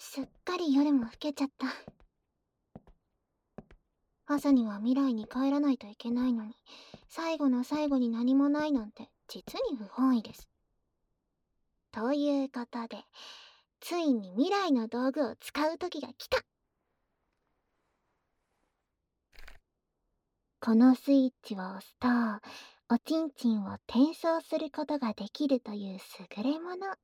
すっかり夜も更けちゃった。朝には未来に帰らないといけないのに、最後の最後に何もないなんて実に不本意です。ということで、ついに未来の道具を使う時が来た。このスイッチを押すと、おちんちんを転送することができるという優れもの。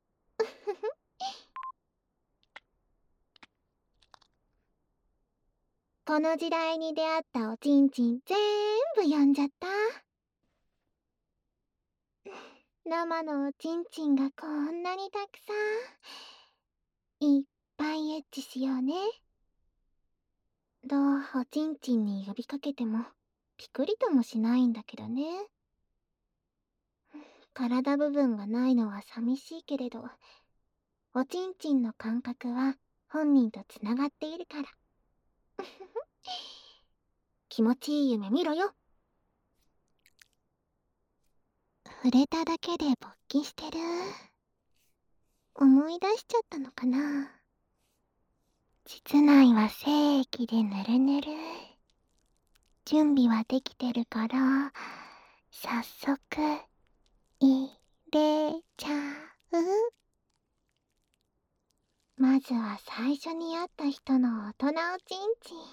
この時代に出会ったおちんちん全部読んじゃった。生のおちんちんがこんなにたくさん。いっぱいエッチしようね。どうおちんちんに呼びかけてもピクリともしないんだけどね。体部分がないのは寂しいけれど、おちんちんの感覚は本人とつながっているから。気持ちいい夢見ろよ。触れただけで勃起してる。思い出しちゃったのかな。膣内は精液でぬるぬる。準備はできてるから、早速、入れちゃう。まずは最初に会った人の大人おちんちん。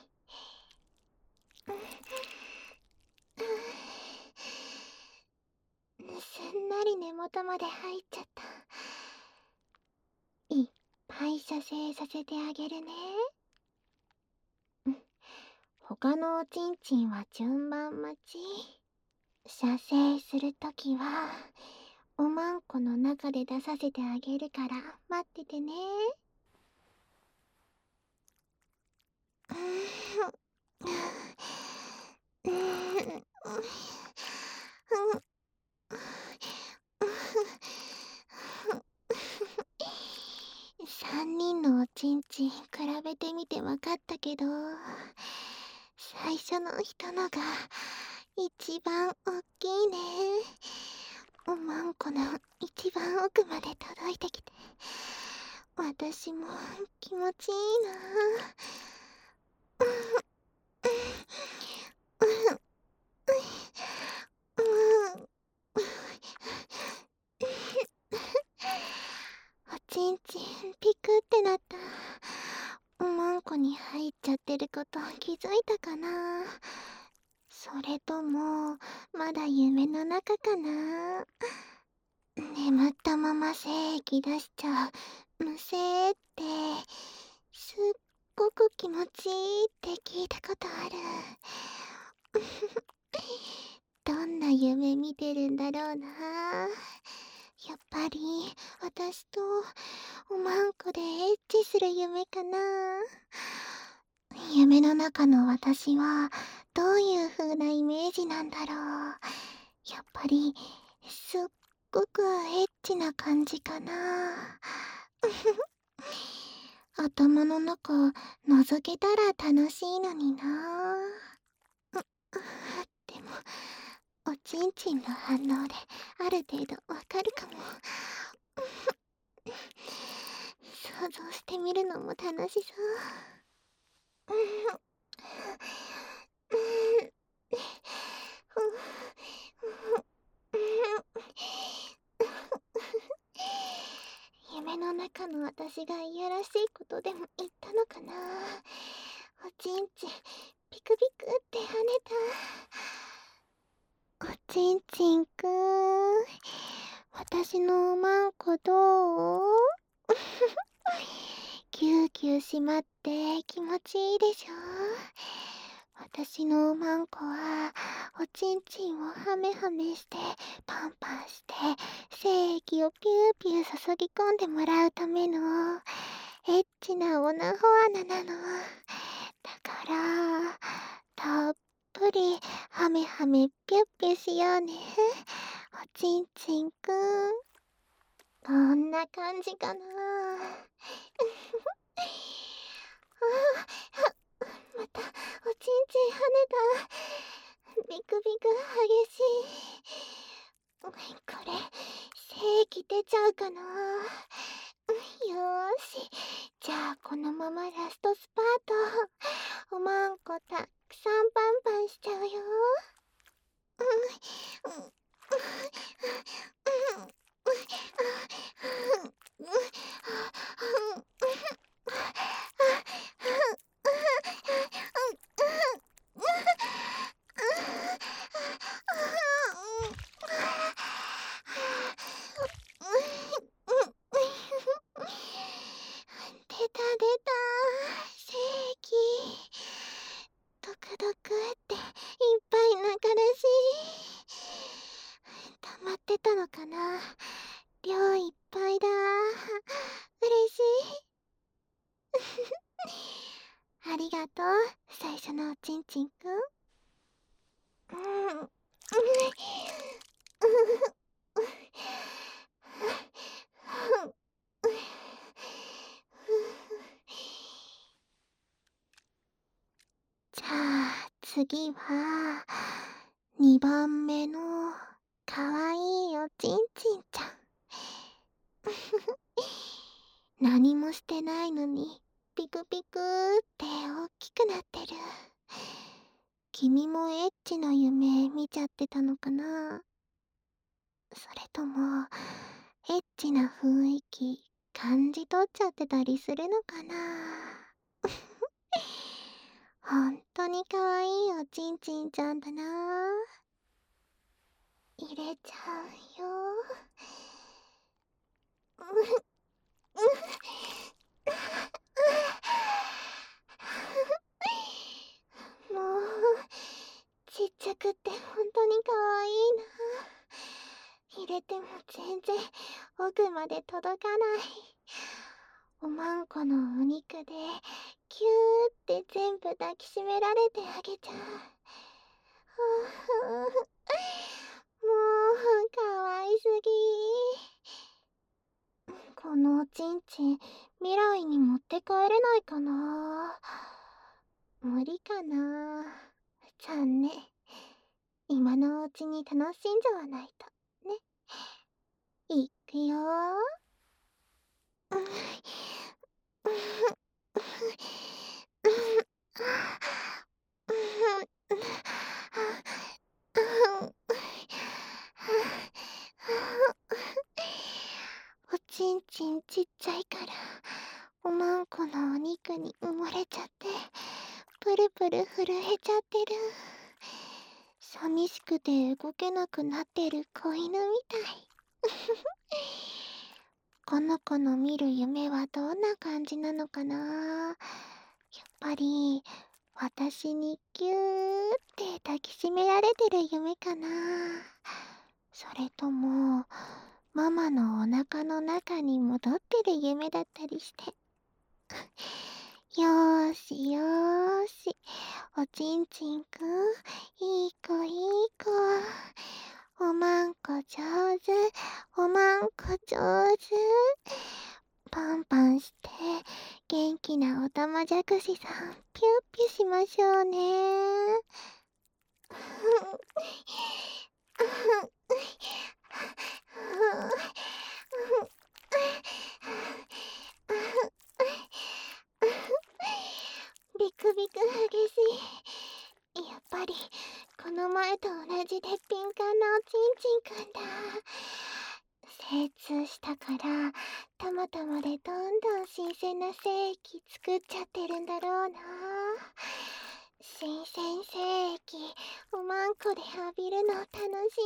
すんなり根元まで入っちゃった。いっぱい射精させてあげるね。他のおちんちんは順番待ち。射精するときは、おまんこの中で出させてあげるから待っててね。3人のおちんちん比べてみて分かったけど、最初の人のが一番おっきいね。おまんこの一番奥まで届いてきて、私も気持ちいいな。おちんちんピクってなった。おまんこに入っちゃってること気づいたかな。それともまだ夢の中かな。眠ったまま精液出しちゃうむせーってすっごく気持ちいいって聞いたことある。どんな夢見てるんだろうな。やっぱり私とおまんこでエッチする夢かな。夢の中の私はどういう風なイメージなんだろう。やっぱりすっごくエッチな感じかな。頭の中覗けたら楽しいのにな。でもおちんちんの反応である程度わかるかも。想像してみるのも楽しそう。夢の中の私がいやらしいことでも言ったのかな。おちんちんピクピクって跳ねた。おちんちんくん、私のおまんこどう？キューキューしまって気持ちいいでしょ。私のおまんこはおちんちんをハメハメしてパンパンして精液をピューピュー注ぎ込んでもらうためのエッチなオナホアナなの。だからたっぷりハメハメピュッピュしようね。おちんちんくん、こんな感じかな。またおちんちん跳ねた。ビクビク激しい。これ精液出ちゃうかな。よーし、じゃこのままラストスパート、おまんこたくさんパンパンしちゃうよ。出た出た、正気。ドクドクっていっぱいながらしい。溜まってたのかな。量いっぱいだ。嬉しい。ありがとう、最初のおちんちんくん。じゃあ次は2番目のかわいいおちんちんちゃん。何もしてないのにピクピクって大きくなってる。君もエッチな夢見ちゃってたのかな。それともエッチな雰囲気感じ取っちゃってたりするのかな。ほんとにかわいいおちんちんちゃんだな。入れちゃうよ。もうちっちゃくってほんとにかわいいな。入れても全然奥まで届かない。おまんこのお肉でキューって全部抱きしめられてあげちゃう。もうかわいすぎ。このおちんちん未来に持って帰れないかな。無理かな。残念。今のうちに楽しんじゃわないとね。いくよー。おちんちんちっちゃいからおまんこのお肉に埋もれちゃってプルプル震えちゃってる。寂しくて動けなくなってる子犬みたい。この子の見る夢はどんな感じなのかな。やっぱり私にギューって抱きしめられてる夢かな。それともママのお腹の中に戻ってる夢だったりして。よーしよーし、おちんちんくん、いい子いい子。おまんこ上手、おまんこ上手。パンパンして元気なおたまじゃくしさんピュッピュしましょうね。ビクビク激しい。やっぱりこの前と同じで敏感なおちんちんくんだ。精通したからたまたまでどんどん新鮮な精液作っちゃってるんだろうな。新鮮精液おまんこで浴びるの楽し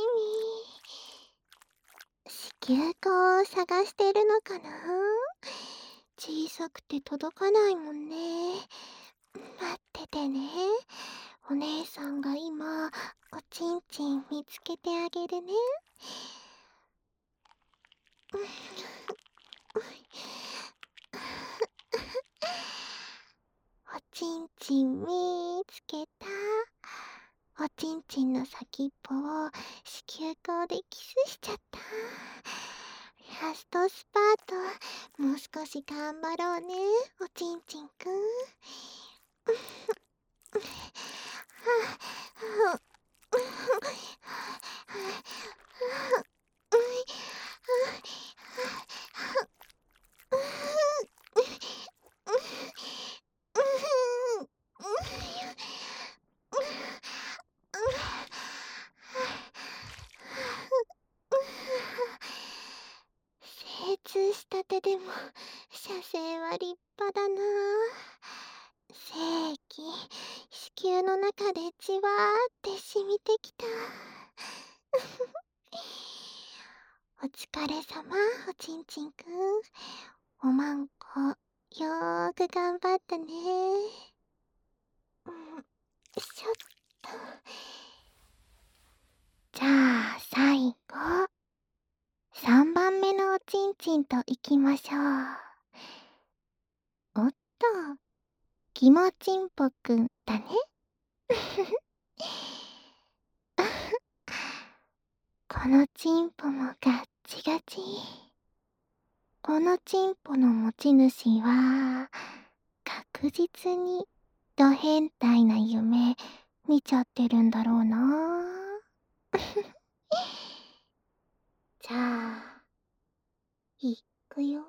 み。子宮口を探してるのかな。小さくて届かないもんね。待っててね。お姉さんが今おちんちん見つけてあげるね。おちんちん見つけた。おちんちんの先っぽを子宮口でキスしちゃった。ラストスパートもう少し頑張ろうね、おちんちんくん。 れでも射精は立派だな。精液子宮の中でじわーって染みてきた。お疲れさま、おちんちんくん。おまんこ、よーく頑張ったね。うん、ちょっと。じゃあ、最後。3番目のおちんちんといきましょう。おっと、きもちんぽくんだね。このチンポもガッチガチ。このチンポの持ち主は、確実にド変態な夢見ちゃってるんだろうな。じゃあ、いくよ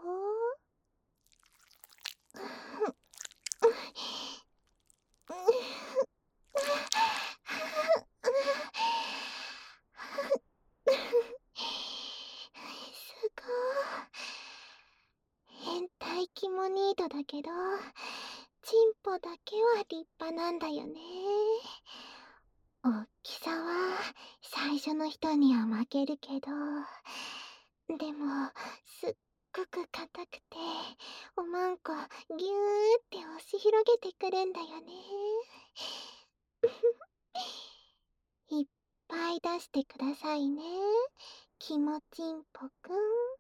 すごい。変態キモニートだけど、チンポだけは立派なんだよね。大きさは最初の人には負けるけど、でもすっごく硬くて、おまんこぎゅーって押し広げてくるんだよね。いっぱい出してくださいね、きもちんぽくん。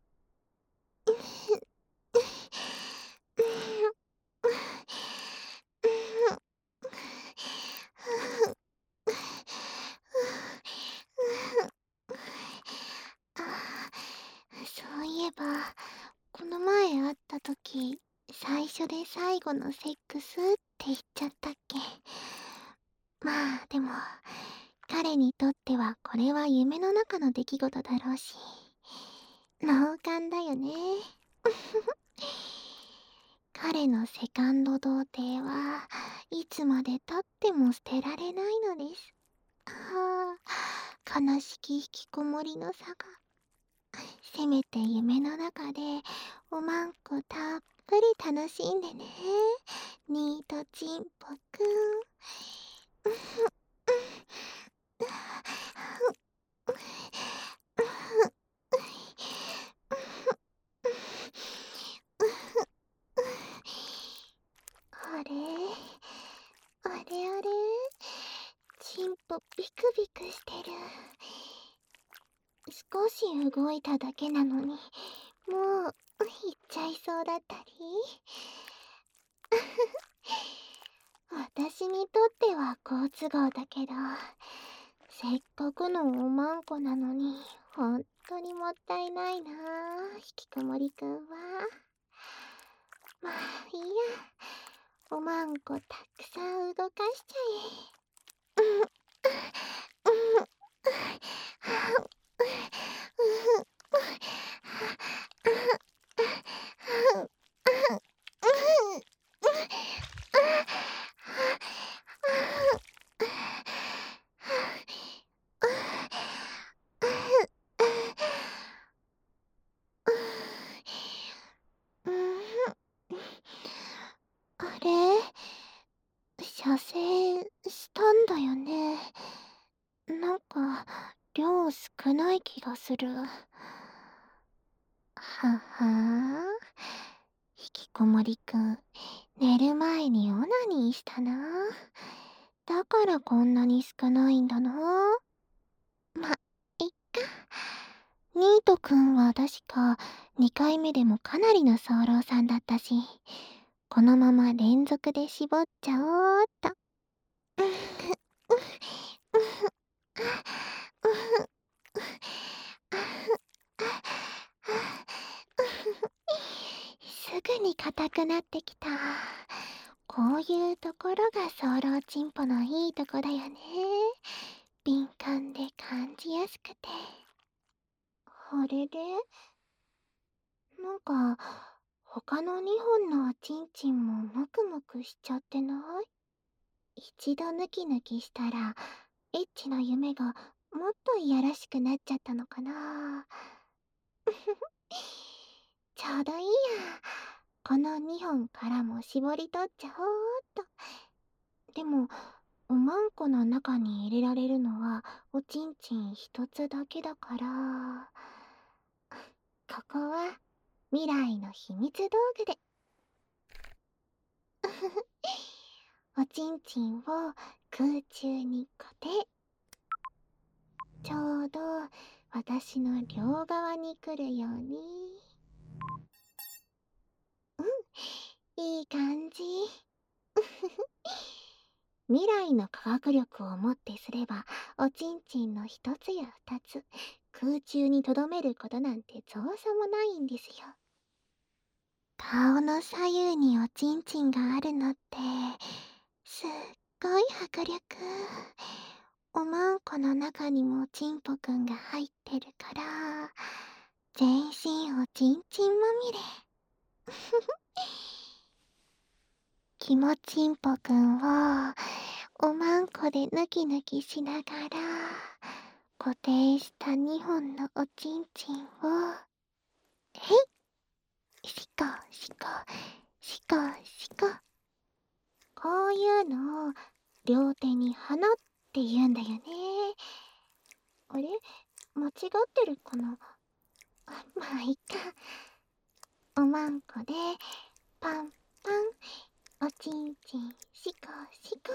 そういえば、この前会った時、最初で最後のセックスって言っちゃったっけ。まあでも、彼にとってはこれは夢の中の出来事だろうし、脳幹だよね。彼のセカンド童貞はいつまでたっても捨てられないのです。ああ、悲しき引きこもりの差が。せめて夢の中でおまんこたっぷり楽しんでね、ニートチンポくん。あれあれあれ、チンポビクビクしてる。少し動いただけなのに、もう行っちゃいそうだったり。私にとっては好都合だけど、せっかくのおまんこなのに、ほんとにもったいないなあ、引きこもりくんは。まあいいや、おまんこたくさん動かしちゃえ。うん、うん、うん、あれ、射精したんだよね。なんか、量少ない気がする。はは引きこもりくん、寝る前にオナニーしたな。だからこんなに少ないんだな。ま、いっか。ニートくんは確か2回目でもかなりの早漏さんだったし、このまま連続で絞っちゃおうっと。すぐに硬くなってきた。こういうところが早漏チンポのいいとこだよね。敏感で感じやすくて。あれでなんか、他の2本のおちんちんもムクムクしちゃってない？一度ヌキヌキしたら、エッチな夢がもっといやらしくなっちゃったのかな。 ちょうどいいや。この2本からも絞り取っちゃおうっと。でも、おまんこの中に入れられるのはおちんちん一つだけだから、ここは未来の秘密道具で。おちんちんを空中に固定。ちょうど私の両側に来るように。いい感じ。未来の科学力をもってすれば、おちんちんの一つや二つ、空中にとどめることなんて造作もないんですよ。顔の左右におちんちんがあるのって、すっごい迫力。おまんこの中にもちんぽくんが入ってるから、全身おちんちんまみれ。きもちんぽくんをおまんこでぬきぬきしながら、固定した2本のおちんちんを、へい、しこしこしこしこ。こういうのを両手に花って言うんだよね。あれ、間違ってるかな。まあいっか。おまんこでパンパン、おちんちんしこしこ。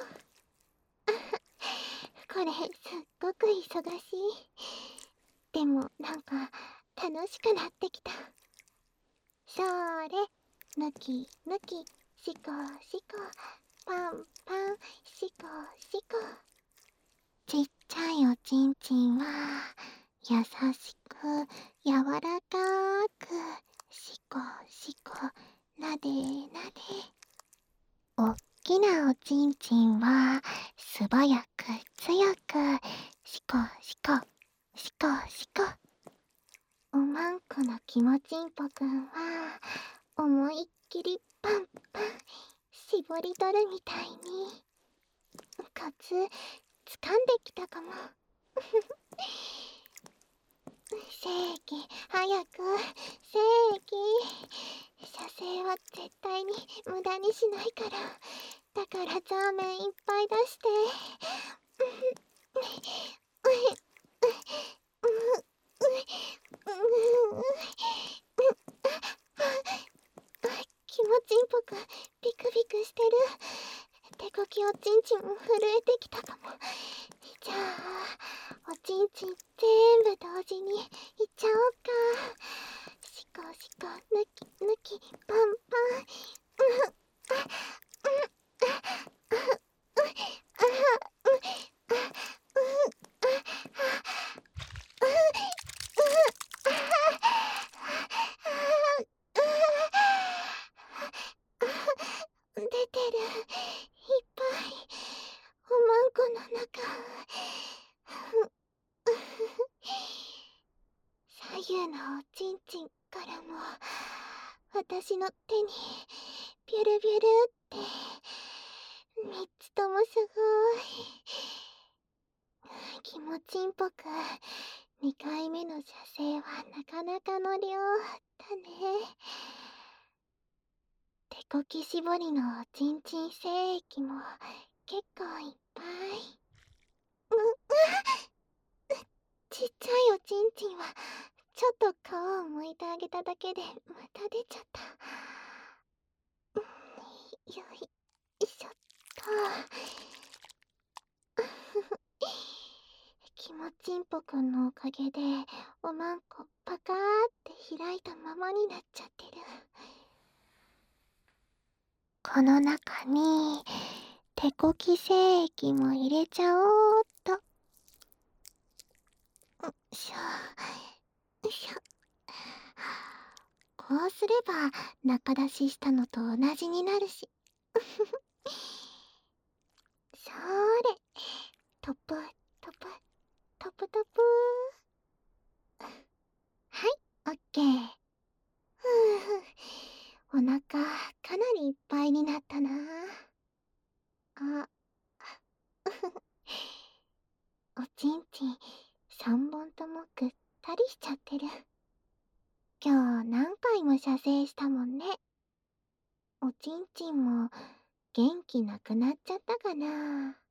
これすっごく忙しい。でもなんか楽しくなってきた。それ、ぬきぬき、しこしこ、パンパン、しこしこ。ちっちゃいおちんちんは優しく柔らかく、しこしこ、なでなで。おっきなおちんちんは素早く強く、しこしこしこしこ。おまんこのきもちんぽくんは思いっきりパンパン絞り取るみたいにコツ掴んできたかも。正規早く、正規。射精は絶対に無駄にしないから。だからザーメンいっぱい出して。気持ちんぽくビクビクしてる。手こきおちんちんも震えてきたかも。じゃあおちんちん全部同時にいっちゃおうか。しこしこぬきぬきパンパン。出てる。いっぱい。おまんこの中。左右のおちんちんからも私の手にビュルビュルって3つともすごい気持ちんぽく。2回目の射精はなかなかの量だね。手こき絞りのおちんちん精液も結構いっぱい。ちっちゃいおちんちんはちょっと皮を剥いてあげただけでまた出ちゃった。よいしょっと。きもちんぽくんのおかげでおまんこパカーって開いたままになっちゃってる。この中に手こき精液も入れちゃおうっと。しょしょ。こうすれば中出ししたのと同じになるし。そーれ、トップトップトップトップ。はい、オッケー。お腹かなりいっぱいになったな。あ、おちんちん3本ともぐったりしちゃってる。 今日何回も射精したもんね。おちんちんも元気なくなっちゃったかな。